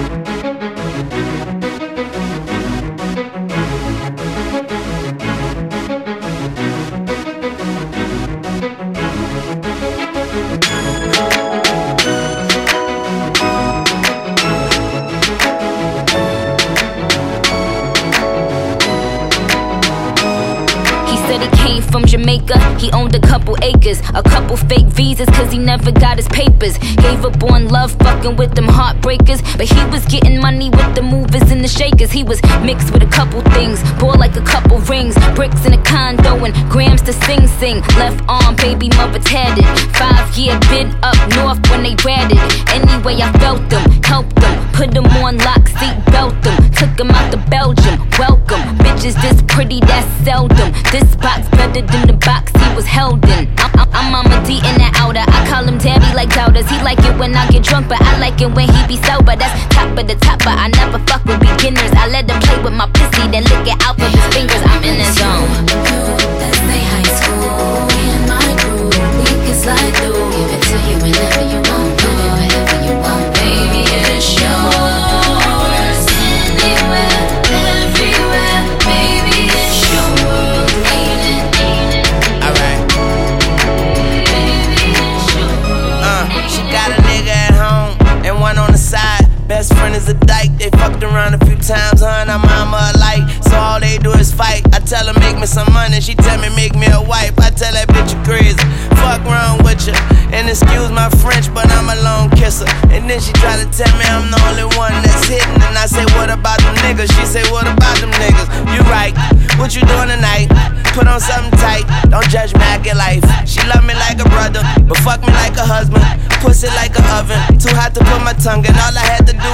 From Jamaica, he owned a couple acres, a couple fake visas, cause he never got his papers. Gave up on love, fucking with them heartbreakers, but he was getting money with the movers and the shakers. He was mixed with a couple things, bought like a couple rings, bricks in a condo and grams to sing. Left arm, baby mother tatted, 5-year bid up north when they ratted. Anyway, I felt them, helped them, put them on lock, seat belt them, took them out to Belgium, welcome. Bitches this pretty, that's seldom. This box better than the box he was held in. I'm Mama D in the outer. I call him Daddy like doubters. He like it when I get drunk, but I like it when he be sober. That's top of the top, but I never fuck with beginners. I let him play with my pussy, then lick it out with his fingers. I'm in his zone. That's they high school. Me and my crew, we can slide through. Give it to you whenever you want, do it whenever you want. Baby, it's yours. Anywhere, everywhere. Baby, it's your world. Ain't it? Alright. She got a nigga at home and one on the side. Best friend is a dyke. They fucked around a few times, her and her mama alike. So all they do is fight. I tell her make me some money, she tell me make me a wife. I tell that bitch you crazy, fuck wrong with you. And excuse my French, but I'm a lone kisser. And then she try to tell me I'm the only one that's hitting. And I say what about them niggas? She say what about them niggas? You right, what you doing tonight? Put on something tight, don't judge me, I get life. She love me like a brother, but fuck me like a husband. Pussy like an oven, too hot to put my tongue in. All I had to do